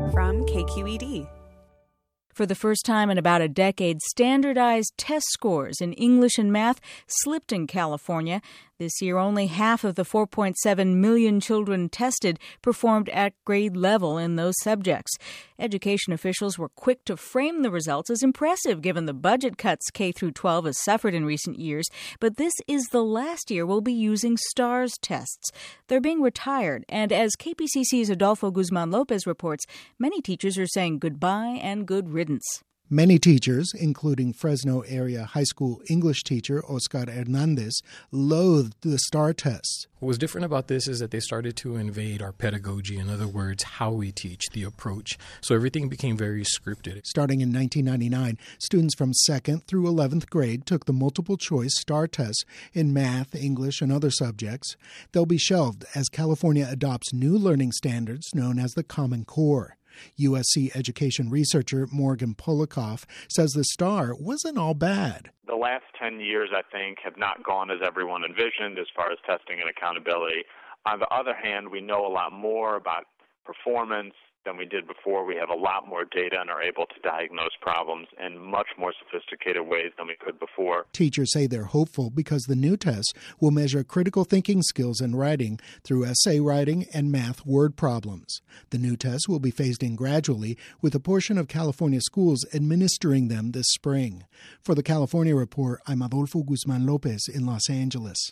from KQED. For the first time in about a decade, standardized test scores in English and math slipped in California. This year, only half of the 4.7 million children tested performed at grade level in those subjects. Education officials were quick to frame the results as impressive, given the budget cuts K-12 has suffered in recent years. But this is the last year we'll be using STARS tests. They're being retired, and as KPCC's Adolfo Guzman Lopez reports, many teachers are saying goodbye and good riddance. Many teachers, including Fresno area high school English teacher Oscar Hernandez, loathed the STAR tests. What was different about this is that they started to invade our pedagogy, in other words, how we teach, the approach. So everything became very scripted. Starting in 1999, students from 2nd through 11th grade took the multiple-choice STAR tests in math, English, and other subjects. They'll be shelved as California adopts new learning standards known as the Common Core. USC education researcher Morgan Polikoff says the STAR wasn't all bad. The last 10 years, I think, have not gone as everyone envisioned as far as testing and accountability. On the other hand, we know a lot more about performance than we did before. We have a lot more data and are able to diagnose problems in much more sophisticated ways than we could before. Teachers say they're hopeful because the new tests will measure critical thinking skills in writing through essay writing and math word problems. The new tests will be phased in gradually, with a portion of California schools administering them this spring. For the California Report, I'm Adolfo Guzman Lopez in Los Angeles.